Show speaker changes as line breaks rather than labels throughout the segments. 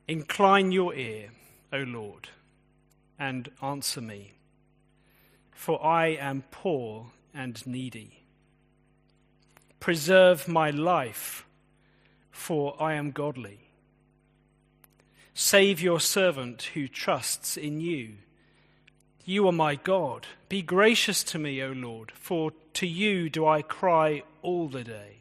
Incline your ear, O Lord, and answer me, for I am poor and needy. Preserve my life, for I am godly. Save your servant who trusts in you. You are my God. Be gracious to me, O Lord, for to you do I cry all the day.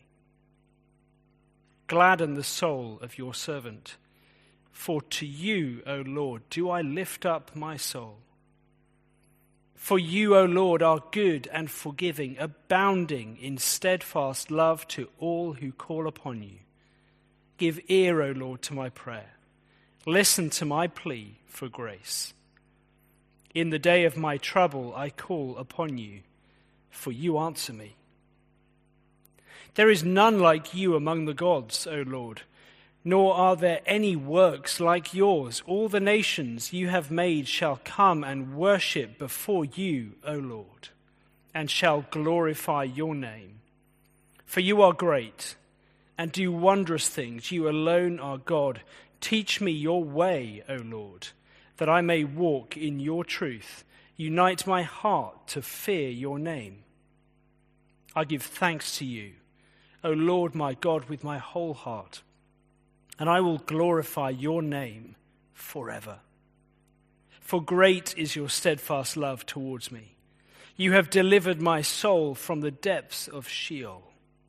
Gladden the soul of your servant, for to you, O Lord, do I lift up my soul. For you, O Lord, are good and forgiving, abounding in steadfast love to all who call upon you. Give ear, O Lord, to my prayer. Listen to my plea for grace. In the day of my trouble I call upon you, for you answer me. There is none like you among the gods, O Lord, nor are there any works like yours. All the nations you have made shall come and worship before you, O Lord, and shall glorify your name. For you are great and do wondrous things. You alone are God. Teach me your way, O Lord, that I may walk in your truth. Unite my heart to fear your name. I give thanks to you, O Lord my God, with my whole heart, and I will glorify your name forever. For great is your steadfast love towards me. You have delivered my soul from the depths of Sheol.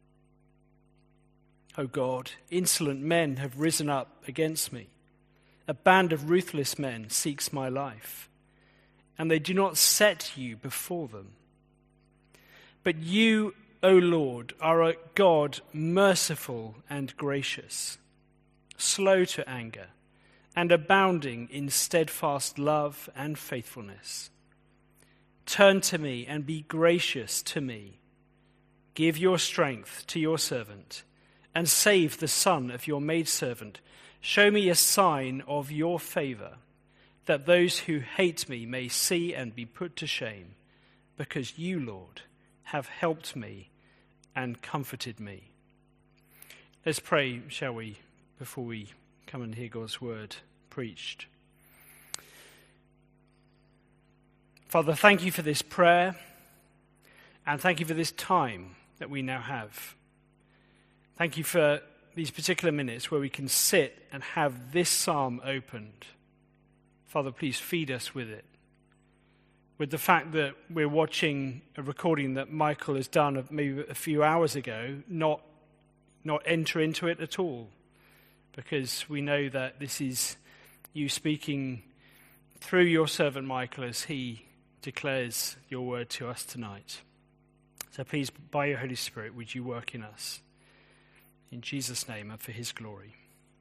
O God, insolent men have risen up against me. A band of ruthless men seeks my life, and they do not set you before them. But you, O Lord, are a God merciful and gracious, slow to anger, and abounding in steadfast love and faithfulness. Turn to me and be gracious to me. Give your strength to your servant, and save the son of your maidservant. Show me a sign of your favor, that those who hate me may see and be put to shame, because you, Lord, have helped me and comforted me. Let's pray, shall we, before we come and hear God's word preached. Father, thank you for this prayer, and thank you for this time that we now have. Thank you for these particular minutes where we can sit and have this psalm opened. Father, please feed us with it. With the fact that we're watching a recording that Michael has done maybe a few hours ago, not enter into it at all, because we know that this is you speaking through your servant Michael as he declares your word to us tonight. So please, by your Holy Spirit, would you work in us? In Jesus' name and for his glory.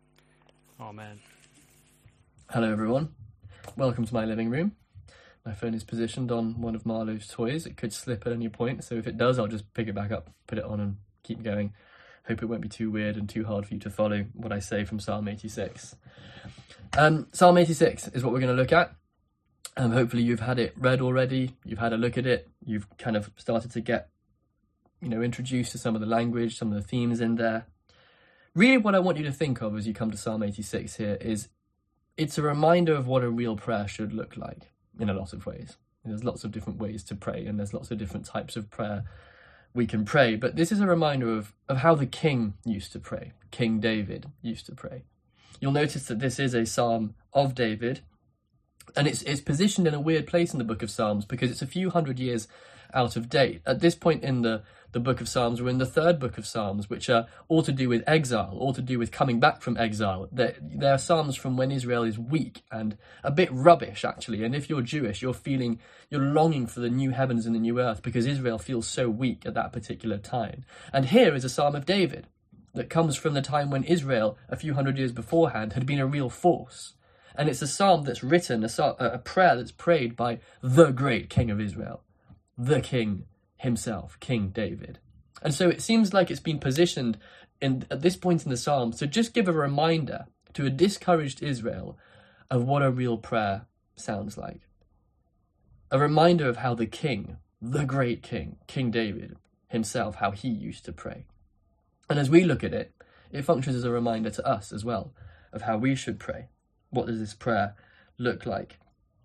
Amen.
Hello everyone. Welcome to my living room. My phone is positioned on one of Marlowe's toys. It could slip at any point, so if it does, I'll just pick it back up, put it on and keep going. Hope it won't be too weird and too hard for you to follow what I say from Psalm 86. Psalm 86 is what we're going to look at. Hopefully you've had it read already, you've had a look at it, you've kind of started to get, introduced to some of the language, some of the themes in there. Really what I want you to think of as you come to Psalm 86 here is it's a reminder of what a real prayer should look like in a lot of ways. There's lots of different ways to pray, and there's lots of different types of prayer we can pray, but this is a reminder of how the king used to pray. King David used to pray. You'll notice that this is a psalm of David, and it's positioned in a weird place in the book of Psalms because it's a few hundred years out of date. At this point in the book of Psalms, we're in the third book of Psalms, which are all to do with exile, all to do with coming back from exile. They're psalms from when Israel is weak and a bit rubbish, actually. And if you're Jewish, you're longing for the new heavens and the new earth because Israel feels so weak at that particular time. And here is a psalm of David that comes from the time when Israel, a few hundred years beforehand, had been a real force. And it's a psalm that's written, a prayer that's prayed by the great king of Israel, the king himself, King David. And so it seems like it's been positioned at this point in the psalm to just give a reminder to a discouraged Israel of what a real prayer sounds like. A reminder of how the king, the great king, King David himself, how he used to pray. And as we look at it, it functions as a reminder to us as well of how we should pray. what does this prayer look like?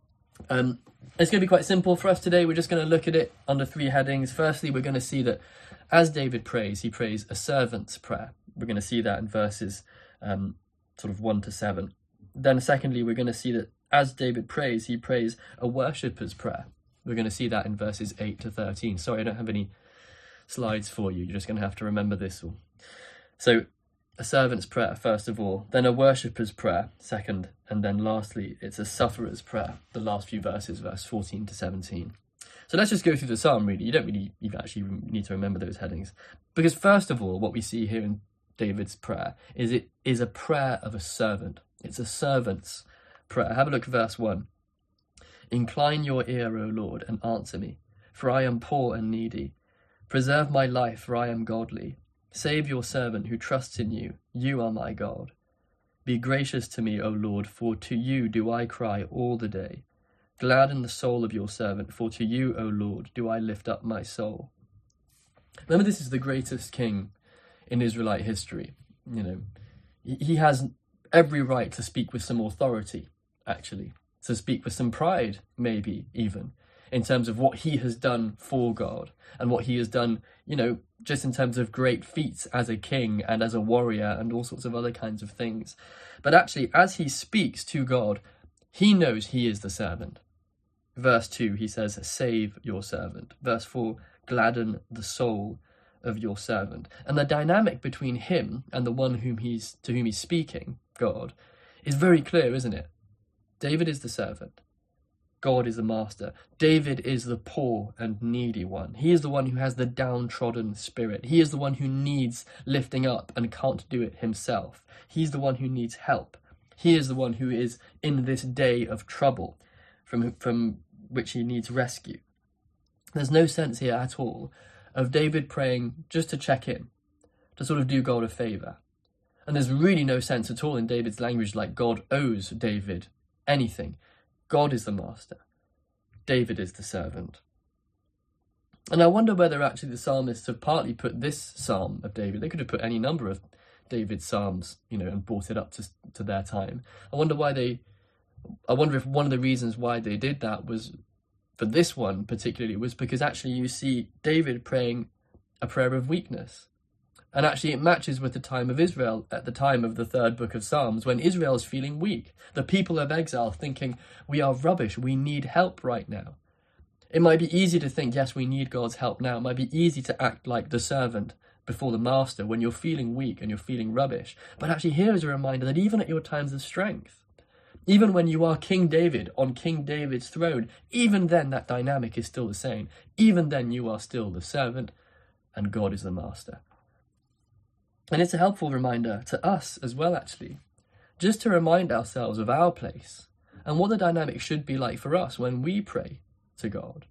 It's going to be quite simple for us today. We're just going to look at it under 3 headings. Firstly, we're going to see that as David prays, he prays a servant's prayer. We're going to see that in verses sort of 1 to 7. Then secondly, we're going to see that as David prays, he prays a worshipper's prayer. We're going to see that in verses 8 to 13. Sorry, I don't have any slides for you. You're just going to have to remember this all. So a servant's prayer, first of all, then a worshipper's prayer, second, and then lastly, it's a sufferer's prayer, the last few verses, verse 14 to 17. So let's just go through the psalm, really. You don't really even actually need to remember those headings. Because first of all, what we see here in David's prayer is it is a prayer of a servant. It's a servant's prayer. Have a look at verse 1. Incline your ear, O Lord, and answer me, for I am poor and needy. Preserve my life, for I am godly. Save your servant who trusts in you. You are my God. Be gracious to me, O Lord, for to you do I cry all the day. Gladden the soul of your servant, for to you, O Lord, do I lift up my soul. Remember, this is the greatest king in Israelite history. You know, he has every right to speak with some authority, actually, to speak with some pride, maybe even, in terms of what he has done for God and what he has done, you know, just in terms of great feats as a king and as a warrior and all sorts of other kinds of things. But actually, as he speaks to God, he knows he is the servant. Verse 2, he says, save your servant. Verse 4, gladden the soul of your servant. And the dynamic between him and the one to whom he's speaking, God, is very clear, isn't it? David is the servant. God is the master. David is the poor and needy one. He is the one who has the downtrodden spirit. He is the one who needs lifting up and can't do it himself. He's the one who needs help. He is the one who is in this day of trouble from which he needs rescue. There's no sense here at all of David praying just to check in, to sort of do God a favour. And there's really no sense at all in David's language like God owes David anything. God is the master. David is the servant. And I wonder whether actually the psalmists have partly put this psalm of David, they could have put any number of David's psalms, you know, and brought it up to their time. I wonder if one of the reasons why they did that was, for this one particularly, was because actually you see David praying a prayer of weakness. And actually it matches with the time of Israel at the time of the 3rd book of Psalms, when Israel is feeling weak. The people of exile thinking, we are rubbish, we need help right now. It might be easy to think, yes, we need God's help now. It might be easy to act like the servant before the master when you're feeling weak and you're feeling rubbish. But actually here is a reminder that even at your times of strength, even when you are King David on King David's throne, even then that dynamic is still the same. Even then you are still the servant and God is the master. And it's a helpful reminder to us as well, actually, just to remind ourselves of our place and what the dynamic should be like for us when we pray to God.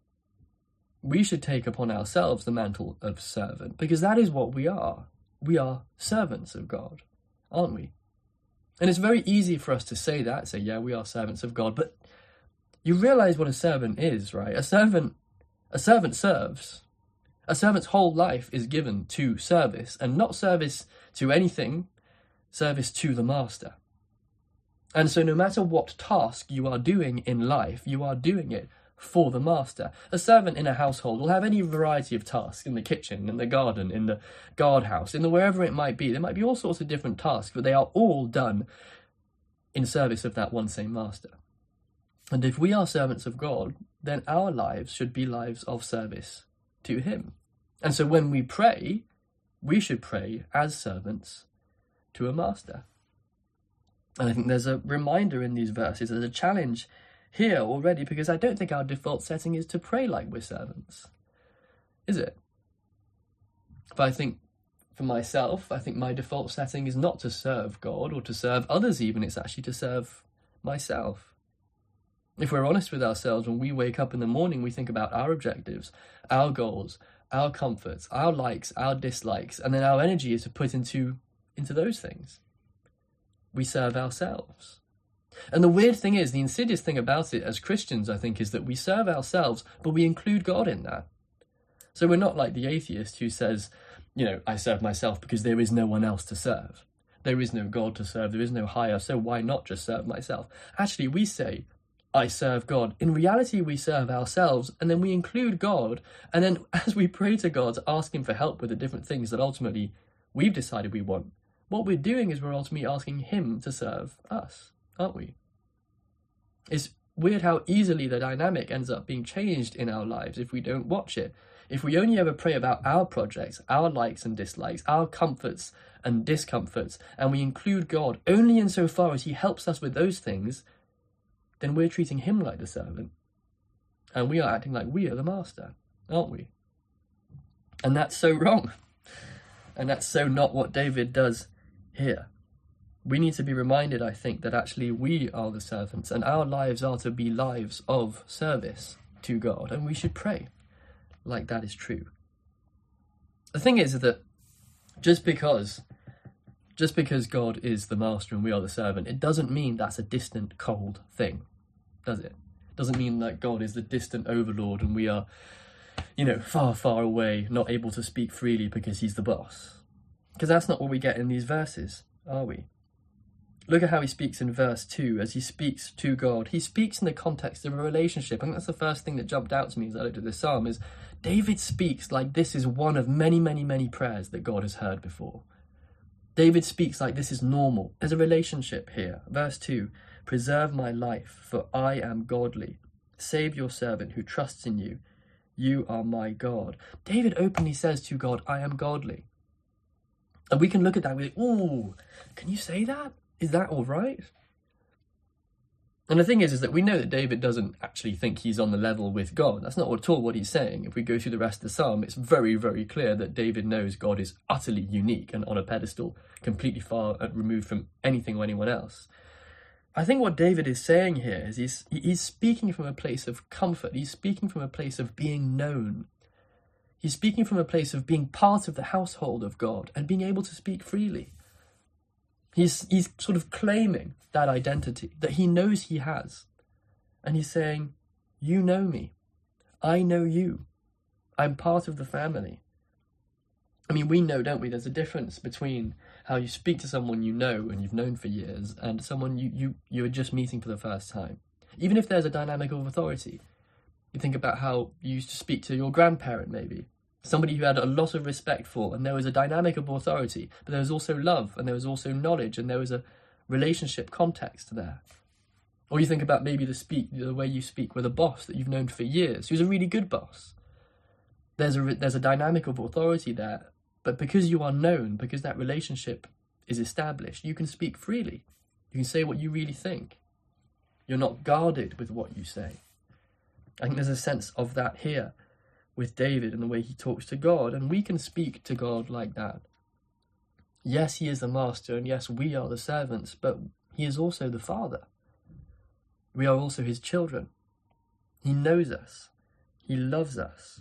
We should take upon ourselves the mantle of servant, because that is what we are. We are servants of God, aren't we? And it's very easy for us to say that, say, yeah, we are servants of God, but you realise what a servant is, right? A servant serves. A servant's whole life is given to service, and not service to anything, service to the master. And so no matter what task you are doing in life, you are doing it for the master. A servant in a household will have any variety of tasks in the kitchen, in the garden, in the guardhouse, in the wherever it might be. There might be all sorts of different tasks, but they are all done in service of that one same master. And if we are servants of God, then our lives should be lives of service to him. And so when we pray, we should pray as servants to a master. And I think there's a reminder in these verses, there's a challenge here already, because I don't think our default setting is to pray like we're servants, is it? But I think for myself, I think my default setting is not to serve God or to serve others even, it's actually to serve myself. If we're honest with ourselves, when we wake up in the morning, we think about our objectives, our goals, our comforts, our likes, our dislikes, and then our energy is to put into those things. We serve ourselves. And the weird thing is, the insidious thing about it as Christians, I think, is that we serve ourselves, but we include God in that. So we're not like the atheist who says, you know, I serve myself because there is no one else to serve. There is no God to serve, there is no higher, so why not just serve myself? Actually, we say, I serve God. In reality, we serve ourselves, and then we include God, and then as we pray to God to ask him for help with the different things that ultimately we've decided we want, what we're doing is we're ultimately asking him to serve us, aren't we? It's weird how easily the dynamic ends up being changed in our lives if we don't watch it. If we only ever pray about our projects, our likes and dislikes, our comforts and discomforts, and we include God only insofar as he helps us with those things, then we're treating him like the servant. And we are acting like we are the master, aren't we? And that's so wrong. And that's so not what David does here. We need to be reminded, I think, that actually we are the servants, and our lives are to be lives of service to God, and we should pray like that is true. The thing is that just because God is the master and we are the servant, it doesn't mean that's a distant, cold thing, does it? It doesn't mean that God is the distant overlord and we are, far, far away, not able to speak freely because he's the boss. Because that's not what we get in these verses, are we? Look at how he speaks in verse 2 as he speaks to God. He speaks in the context of a relationship. I think that's the first thing that jumped out to me as I looked at this psalm is David speaks like this is one of many, many, many prayers that God has heard before. David speaks like this is normal. There's a relationship here. Verse 2, preserve my life, for I am godly. Save your servant who trusts in you. You are my God. David openly says to God, I am godly. And we can look at that and be like, ooh, can you say that? Is that all right? And the thing is that we know that David doesn't actually think he's on the level with God. That's not at all what he's saying. If we go through the rest of the psalm, it's very, very clear that David knows God is utterly unique and on a pedestal, completely far removed from anything or anyone else. I think what David is saying here is he's speaking from a place of comfort. He's speaking from a place of being known. He's speaking from a place of being part of the household of God and being able to speak freely. He's sort of claiming that identity that he knows he has. And he's saying, you know me. I know you. I'm part of the family. I mean, we know, don't we? There's a difference between how you speak to someone you know and you've known for years and someone you're just meeting for the first time. Even if there's a dynamic of authority. You think about how you used to speak to your grandparent, maybe. Somebody who had a lot of respect for, and there was a dynamic of authority, but there was also love, and there was also knowledge, and there was a relationship context there. Or you think about maybe the way you speak with a boss that you've known for years, who's a really good boss. There's a dynamic of authority there, but because you are known, because that relationship is established, you can speak freely. You can say what you really think. You're not guarded with what you say. I think there's a sense of that here with David and the way he talks to God, and we can speak to God like that. Yes, he is the master, and yes, we are the servants, but he is also the Father. We are also his children. He knows us. He loves us.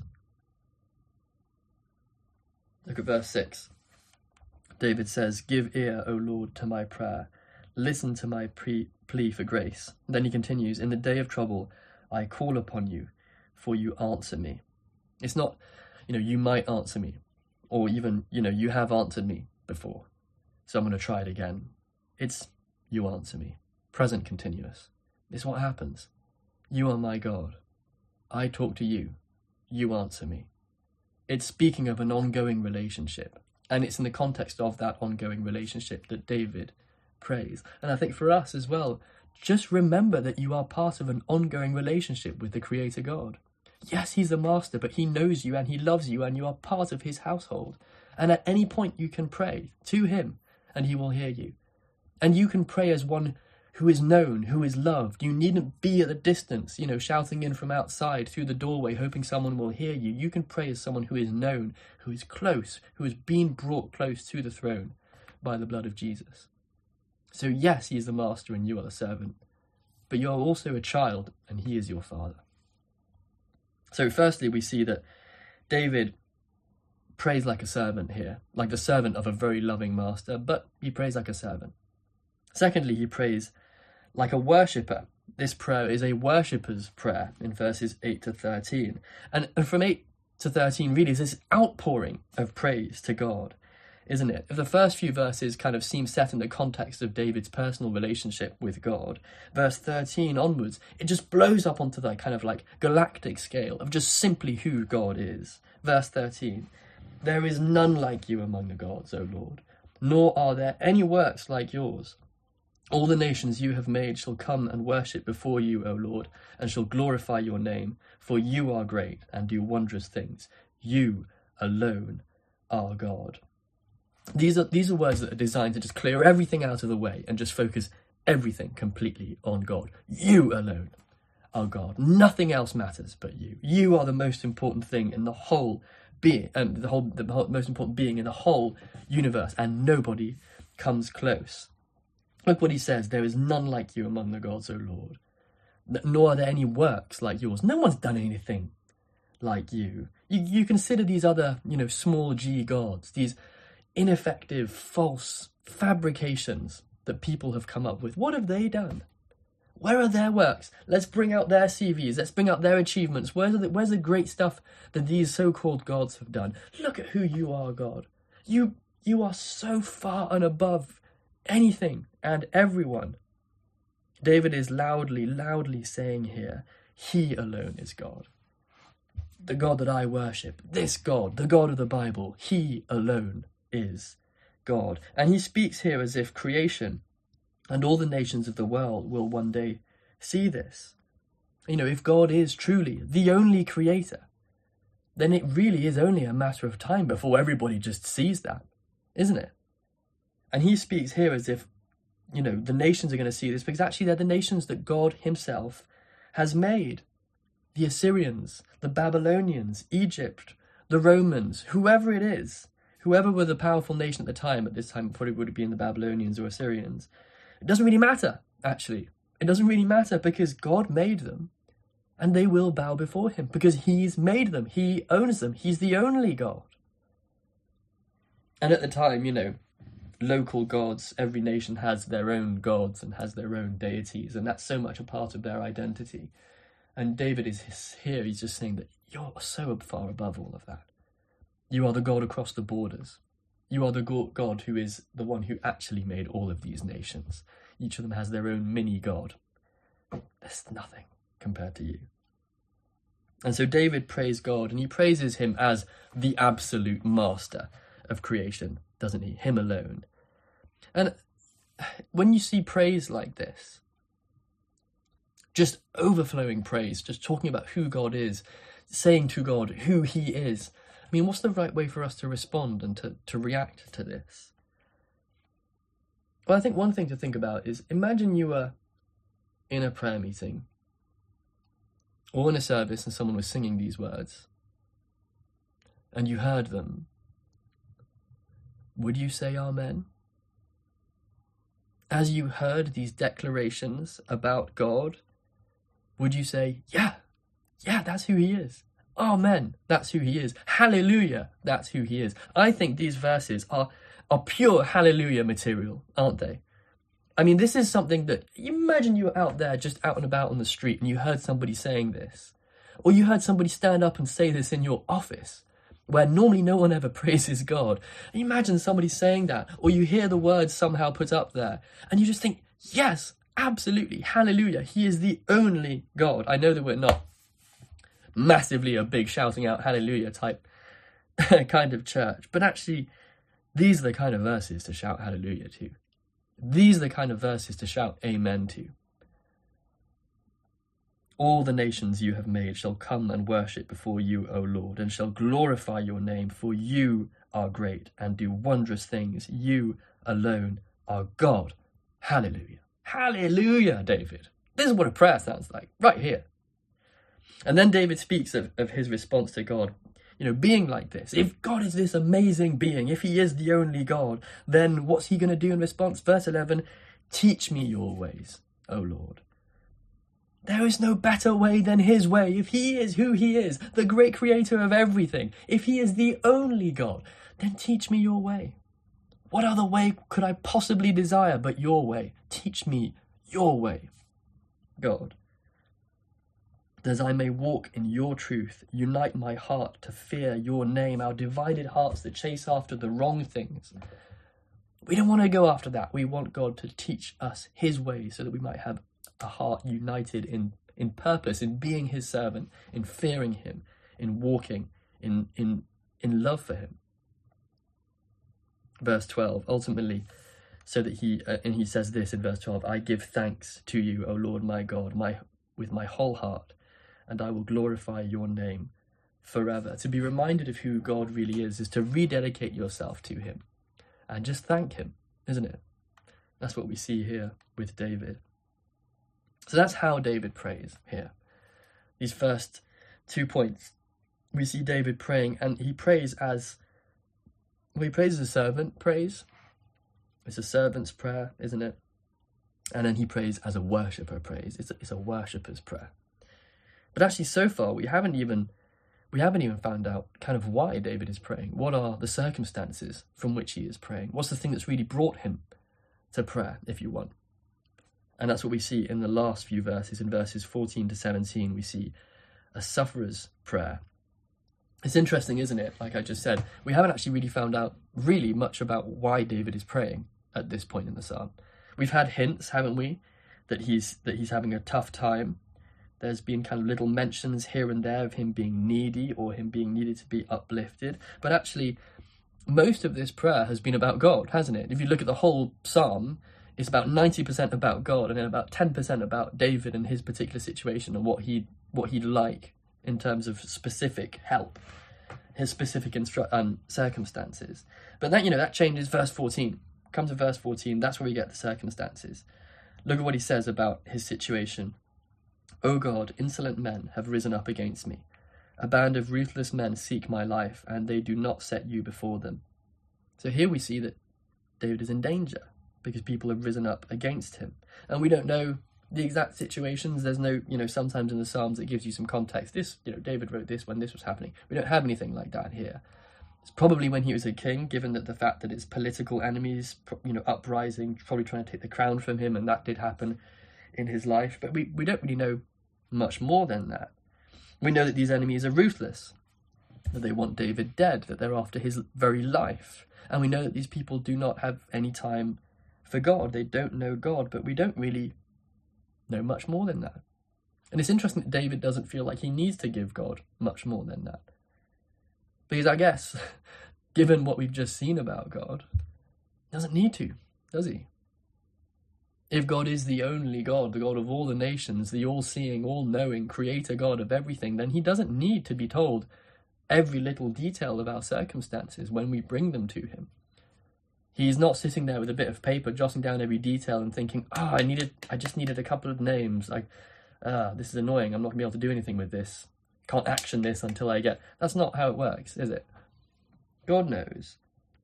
Look at verse 6. David says, give ear, O Lord, to my prayer. Listen to my plea for grace. Then he continues, in the day of trouble, I call upon you, for you answer me. It's not, you might answer me, or even, you have answered me before, so I'm going to try it again. It's, you answer me. Present continuous. It's what happens. You are my God. I talk to you. You answer me. It's speaking of an ongoing relationship, and it's in the context of that ongoing relationship that David prays. And I think for us as well, just remember that you are part of an ongoing relationship with the Creator God. Yes, he's the master, but he knows you and he loves you and you are part of his household. And at any point you can pray to him and he will hear you. And you can pray as one who is known, who is loved. You needn't be at a distance, shouting in from outside through the doorway, hoping someone will hear you. You can pray as someone who is known, who is close, who has been brought close to the throne by the blood of Jesus. So yes, he is the master and you are the servant, but you are also a child and he is your father. So firstly, we see that David prays like a servant here, like the servant of a very loving master, but he prays like a servant. Secondly, he prays like a worshipper. This prayer is a worshipper's prayer in verses 8 to 13. And from 8 to 13 really is this outpouring of praise to God. isn't it? If the first few verses kind of seem set in the context of David's personal relationship with God, verse 13 onwards, it just blows up onto the kind of like galactic scale of just simply who God is. Verse 13, there is none like you among the gods, O Lord, nor are there any works like yours. All the nations you have made shall come and worship before you, O Lord, and shall glorify your name, for you are great and do wondrous things. You alone are God. These are words that are designed to just clear everything out of the way and just focus everything completely on God. You alone are God. Nothing else matters but you. You are the most important thing in the whole being, the most important being in the whole universe, and nobody comes close. Look what he says, there is none like you among the gods, O Lord, nor are there any works like yours. No one's done anything like you. You consider these other, small g gods, these ineffective, false fabrications that people have come up with. What have they done? Where are their works? Let's bring out their CVs. Let's bring out their achievements. Where's the great stuff that these so-called gods have done? Look at who you are, God. You are so far and above anything and everyone. David is loudly saying here, he alone is God. The God that I worship, this God, the God of the Bible, he alone is God. And he speaks here as if creation and all the nations of the world will one day see this. If God is truly the only creator, then it really is only a matter of time before everybody just sees that, isn't it? And he speaks here as if, the nations are going to see this, because actually they're the nations that God himself has made. The Assyrians, the Babylonians, Egypt, the Romans, whoever it is, whoever were the powerful nation at the time, at this time it probably would have been the Babylonians or Assyrians. It doesn't really matter, actually. It doesn't really matter, because God made them, and they will bow before him, because he's made them, he owns them, he's the only God. And at the time, local gods, every nation has their own gods and has their own deities, and that's so much a part of their identity. And David is here, he's just saying that you're so far above all of that. You are the God across the borders. You are the God who is the one who actually made all of these nations. Each of them has their own mini-God. There's nothing compared to you. And so David praised God, and he praises him as the absolute master of creation, doesn't he? Him alone. And when you see praise like this, just overflowing praise, just talking about who God is, saying to God who he is, what's the right way for us to respond and to react to this? Well, I think one thing to think about is, imagine you were in a prayer meeting or in a service and someone was singing these words and you heard them. Would you say amen? As you heard these declarations about God, would you say, yeah, that's who he is. Amen, that's who he is. Hallelujah, that's who he is. I think these verses are pure hallelujah material, aren't they? This is something that, imagine you were out there, just out and about on the street, and you heard somebody saying this. Or you heard somebody stand up and say this in your office, where normally no one ever praises God. Imagine somebody saying that, or you hear the words somehow put up there, and you just think, yes, absolutely, hallelujah, he is the only God. I know that we're not massively a big shouting out hallelujah type kind of church, but actually, these are the kind of verses to shout hallelujah to. These are the kind of verses to shout amen to. All the nations you have made shall come and worship before you, O Lord, and shall glorify your name, for you are great and do wondrous things. You alone are God. Hallelujah. Hallelujah, David. This is what a prayer sounds like, right here. And then David speaks of his response to God, being like this. If God is this amazing being, if he is the only God, then what's he going to do in response? Verse 11, teach me your ways, O Lord. There is no better way than his way. If he is who he is, the great creator of everything, if he is the only God, then teach me your way. What other way could I possibly desire but your way? Teach me your way, God. that I may walk in your truth. Unite my heart to fear your name. Our divided hearts that chase after the wrong things, we don't want to go after that. We want God to teach us his ways so that we might have a heart united in purpose, in being his servant, in fearing him, in walking in love for him. Verse 12, ultimately, so that he says this in verse 12, I give thanks to you, O Lord my God, with my whole heart, and I will glorify your name forever. To be reminded of who God really is to rededicate yourself to him and just thank him, isn't it? That's what we see here with David. So that's how David prays here. These first 2 points, we see David praying, and he prays as a servant prays. It's a servant's prayer, isn't it? And then he prays as a worshipper prays. It's a worshipper's prayer. But actually, so far, we haven't even found out kind of why David is praying. What are the circumstances from which he is praying? What's the thing that's really brought him to prayer, if you want? And that's what we see in the last few verses. In verses 14 to 17, we see a sufferer's prayer. It's interesting, isn't it? Like I just said, we haven't actually really found out really much about why David is praying at this point in the psalm. We've had hints, haven't we, that he's having a tough time. There's been kind of little mentions here and there of him being needy or him being needed to be uplifted. But actually, most of this prayer has been about God, hasn't it? If you look at the whole psalm, it's about 90% about God and then about 10% about David and his particular situation and what he'd like in terms of specific help, his specific circumstances. But that changes verse 14. Come to verse 14, that's where we get the circumstances. Look at what he says about his situation. O God, insolent men have risen up against me. A band of ruthless men seek my life, and they do not set you before them. So here we see that David is in danger because people have risen up against him. And we don't know the exact situations. There's no, sometimes in the Psalms it gives you some context. This, David wrote this when this was happening. We don't have anything like that here. It's probably when he was a king, given that the fact that it's political enemies, uprising, probably trying to take the crown from him, and that did happen in his life. But we don't really know much more than that. We know that these enemies are ruthless, that they want David dead, that they're after his very life. And we know that these people do not have any time for God. They don't know God, but we don't really know much more than that. And it's interesting that David doesn't feel like he needs to give God much more than that. Because I guess, given what we've just seen about God, he doesn't need to, does he? If God is the only God, the God of all the nations, the all-seeing, all-knowing, creator God of everything, then he doesn't need to be told every little detail of our circumstances when we bring them to him. He's not sitting there with a bit of paper, jotting down every detail and thinking, I just needed a couple of names. This is annoying. I'm not going to be able to do anything with this. Can't action this until I get... That's not how it works, is it? God knows.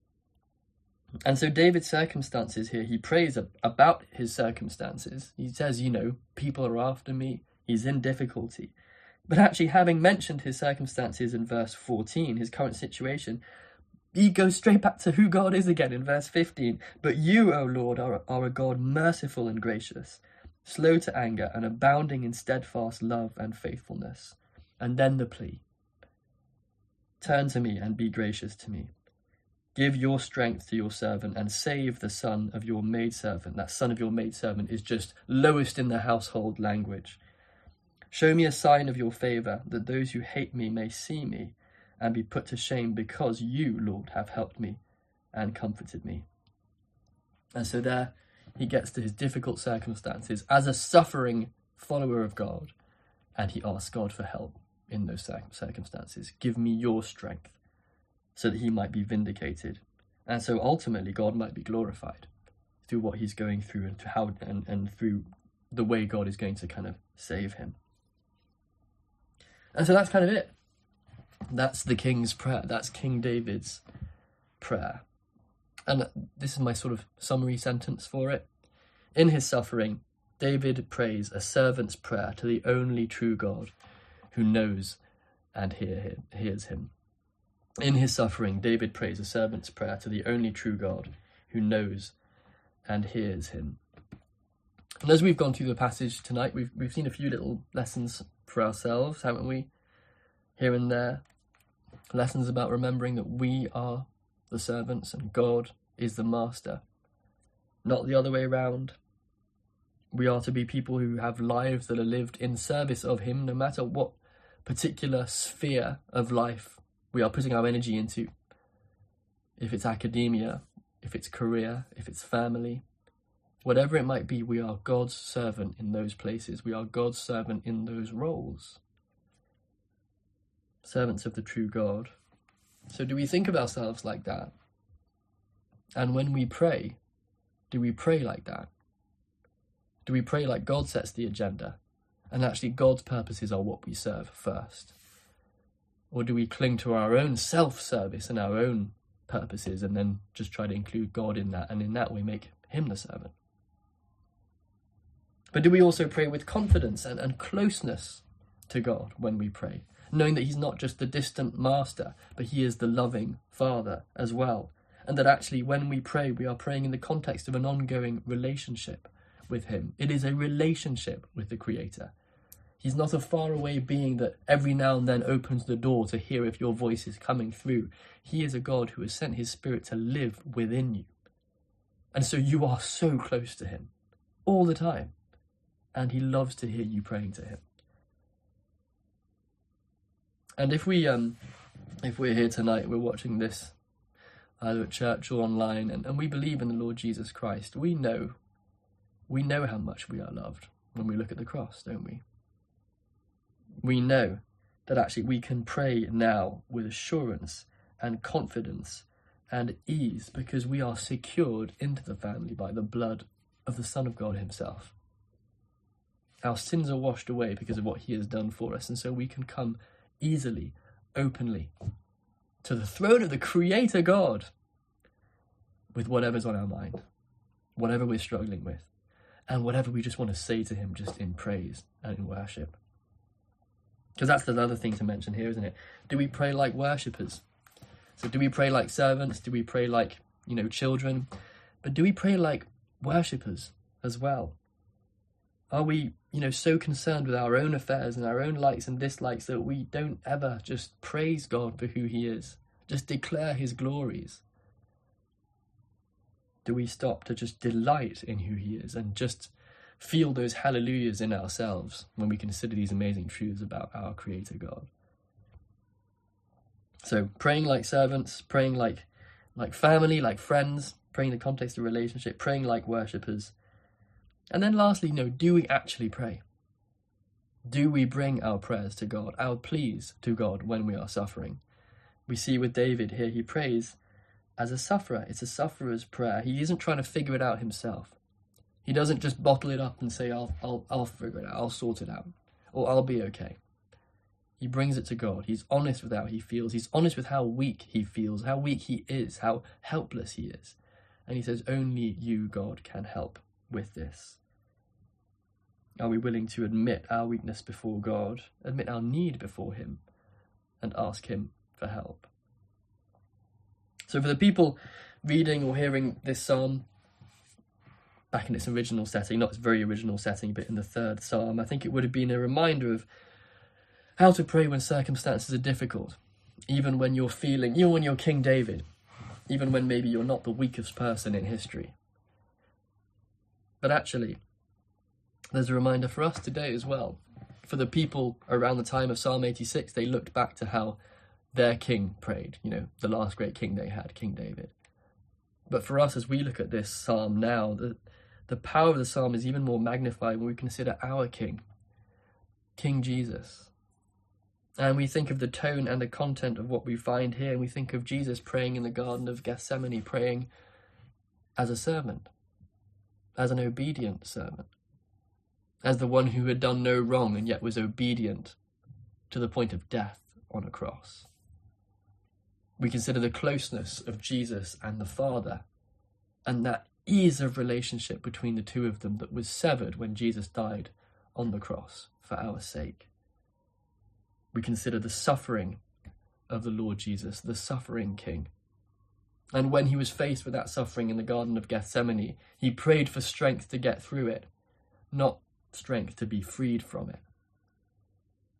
And so David's circumstances here, he prays about his circumstances. He says, people are after me. He's in difficulty. But actually, having mentioned his circumstances in verse 14, his current situation, he goes straight back to who God is again in verse 15. But you, O Lord, are a God merciful and gracious, slow to anger and abounding in steadfast love and faithfulness. And then the plea. Turn to me and be gracious to me. Give your strength to your servant and save the son of your maidservant. That son of your maidservant is just lowest in the household language. Show me a sign of your favour, that those who hate me may see me and be put to shame, because you, Lord, have helped me and comforted me. And so there he gets to his difficult circumstances as a suffering follower of God, and he asks God for help in those circumstances. Give me your strength, so that he might be vindicated, and so ultimately God might be glorified through what he's going through and to how and through the way God is going to kind of save him. And so that's kind of it. That's the king's prayer. That's King David's prayer. And this is my sort of summary sentence for it. In his suffering, David prays a servant's prayer to the only true God who knows and hears him. In his suffering, David prays a servant's prayer to the only true God who knows and hears him. And as we've gone through the passage tonight, we've seen a few little lessons for ourselves, haven't we? Here and there. Lessons about remembering that we are the servants and God is the master. Not the other way around. We are to be people who have lives that are lived in service of him, no matter what particular sphere of life we are putting our energy into. If it's academia, if it's career, if it's family, whatever it might be, we are God's servant in those places. We are God's servant in those roles. Servants of the true God. So do we think of ourselves like that? And when we pray, do we pray like that? Do we pray like God sets the agenda? And actually God's purposes are what we serve first? Or do we cling to our own self-service and our own purposes and then just try to include God in that, and in that way make him the servant? But do we also pray with confidence and closeness to God when we pray, knowing that he's not just the distant master, but he is the loving Father as well, and that actually when we pray, we are praying in the context of an ongoing relationship with him. It is a relationship with the Creator. He's not a faraway being that every now and then opens the door to hear if your voice is coming through. He is a God who has sent his Spirit to live within you. And so you are so close to him all the time. And he loves to hear you praying to him. And if we're here tonight, we're watching this either at church or online, and we believe in the Lord Jesus Christ, we know how much we are loved when we look at the cross, don't we? We know that actually we can pray now with assurance and confidence and ease because we are secured into the family by the blood of the Son of God himself. Our sins are washed away because of what he has done for us, and so we can come easily, openly, to the throne of the Creator God with whatever's on our mind, whatever we're struggling with, and whatever we just want to say to him just in praise and in worship. Because that's the other thing to mention here, isn't it? Do we pray like worshippers? So do we pray like servants? Do we pray like, children? But do we pray like worshippers as well? Are we, so concerned with our own affairs and our own likes and dislikes that we don't ever just praise God for who he is, just declare his glories? Do we stop to just delight in who he is and just feel those hallelujahs in ourselves when we consider these amazing truths about our Creator God? So praying like servants, praying like family, like friends, praying in the context of relationship, praying like worshippers. And then lastly, do we actually pray? Do we bring our prayers to God, our pleas to God when we are suffering? We see with David here, he prays as a sufferer. It's a sufferer's prayer. He isn't trying to figure it out himself. He doesn't just bottle it up and say, I'll figure it out, I'll sort it out, or I'll be okay. He brings it to God. He's honest with how he feels. He's honest with how weak he feels, how weak he is, how helpless he is. And he says, only you, God, can help with this. Are we willing to admit our weakness before God, admit our need before him, and ask him for help? So for the people reading or hearing this psalm, back in its original setting, not its very original setting, but in the third psalm, I think it would have been a reminder of how to pray when circumstances are difficult, even when you're King David, even when maybe you're not the weakest person in history. But actually, there's a reminder for us today as well. For the people around the time of Psalm 86, they looked back to how their king prayed, the last great king they had, King David. But for us, as we look at this psalm now, the power of the psalm is even more magnified when we consider our King, King Jesus. And we think of the tone and the content of what we find here, and we think of Jesus praying in the Garden of Gethsemane, praying as a servant, as an obedient servant, as the one who had done no wrong and yet was obedient to the point of death on a cross. We consider the closeness of Jesus and the Father, and that ease of relationship between the two of them that was severed when Jesus died on the cross for our sake. We consider the suffering of the Lord Jesus, the suffering King. And when he was faced with that suffering in the Garden of Gethsemane, he prayed for strength to get through it, not strength to be freed from it.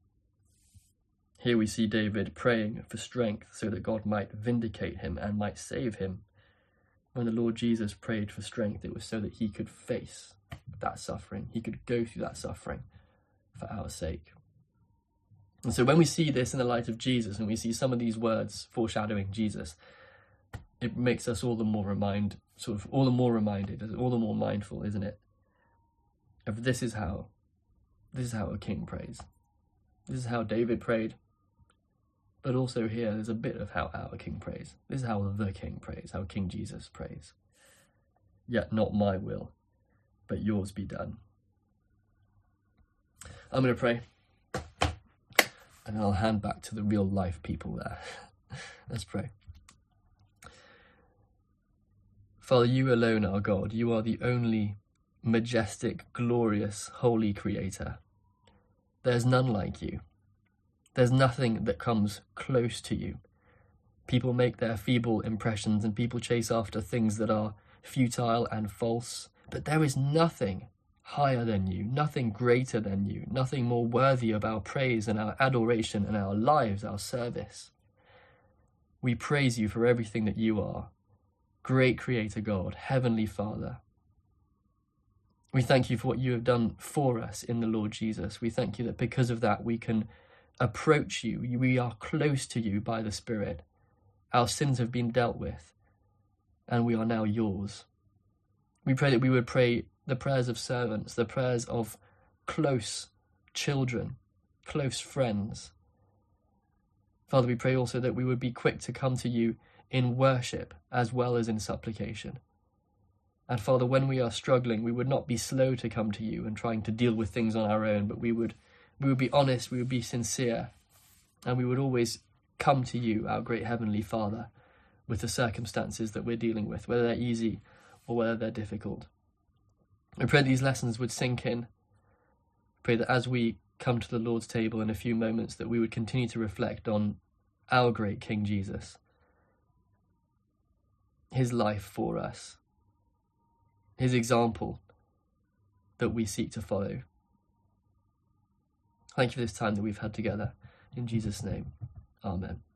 Here we see David praying for strength so that God might vindicate him and might save him. When the Lord Jesus prayed for strength, it was so that he could face that suffering. He could go through that suffering for our sake. And so when we see this in the light of Jesus, and we see some of these words foreshadowing Jesus, it makes us all the more reminded, all the more mindful, isn't it? Of this is how a king prays. This is how David prayed. But also here, there's a bit of how our King prays. This is how the King prays, how King Jesus prays. Yet not my will, but yours be done. I'm going to pray, and then I'll hand back to the real life people there. Let's pray. Father, you alone are God. You are the only majestic, glorious, holy creator. There's none like you. There's nothing that comes close to you. People make their feeble impressions and people chase after things that are futile and false, but there is nothing higher than you, nothing greater than you, nothing more worthy of our praise and our adoration and our lives, our service. We praise you for everything that you are, great Creator God, Heavenly Father. We thank you for what you have done for us in the Lord Jesus. We thank you that because of that we can approach you. We are close to you by the Spirit. Our sins have been dealt with, and we are now yours. We pray that we would pray the prayers of servants, the prayers of close children, close friends. Father, we pray also that we would be quick to come to you in worship as well as in supplication. And Father, when we are struggling, we would not be slow to come to you and trying to deal with things on our own, but we would be honest, we would be sincere, and we would always come to you, our great Heavenly Father, with the circumstances that we're dealing with, whether they're easy or whether they're difficult. I pray these lessons would sink in. I pray that as we come to the Lord's table in a few moments, that we would continue to reflect on our great King Jesus, his life for us, his example that we seek to follow. Thank you for this time that we've had together. In Jesus' name, amen.